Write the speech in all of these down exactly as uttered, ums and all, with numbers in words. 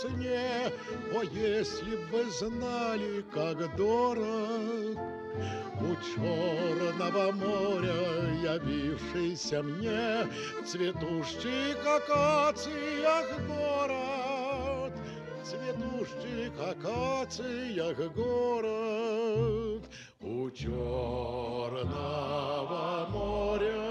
сне. О, если б вы знали, как дорог у черного моря явившийся мне в цветущих акациях город, в цветущих акациях город у черного моря.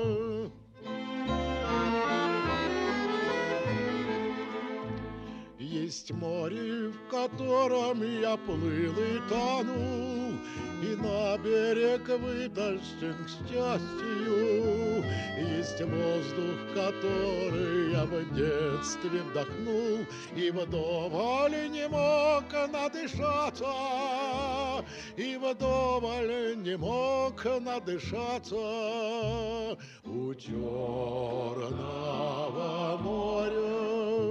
Есть море, в котором я плыл и тонул, и на берег вытащен к счастью. Есть воздух, который я в детстве вдохнул, и вдоволь не мог надышаться, и вдоволь не мог надышаться у черного моря.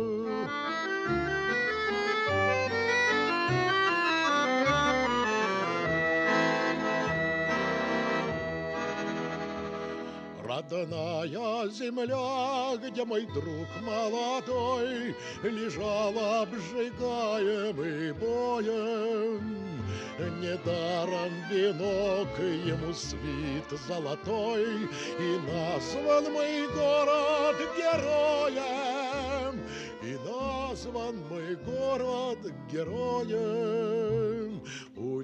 Родная земля, где мой друг молодой лежал обжигаемый боем, недаром венок ему свит золотой, и назван мой город героем, и назван мой город героем у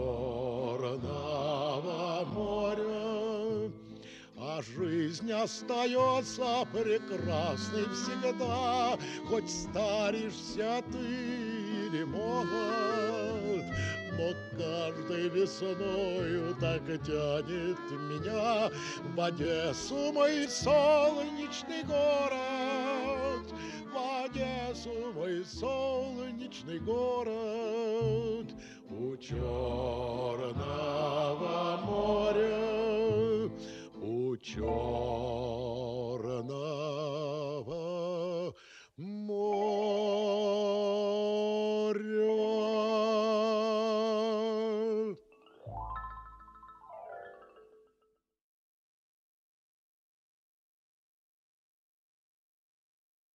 черного моря. А жизнь остается прекрасной всегда, хоть старишься ты или молод. Но каждой весною так тянет меня в Одессу, мой солнечный город, в Одессу, мой солнечный город у черного моря.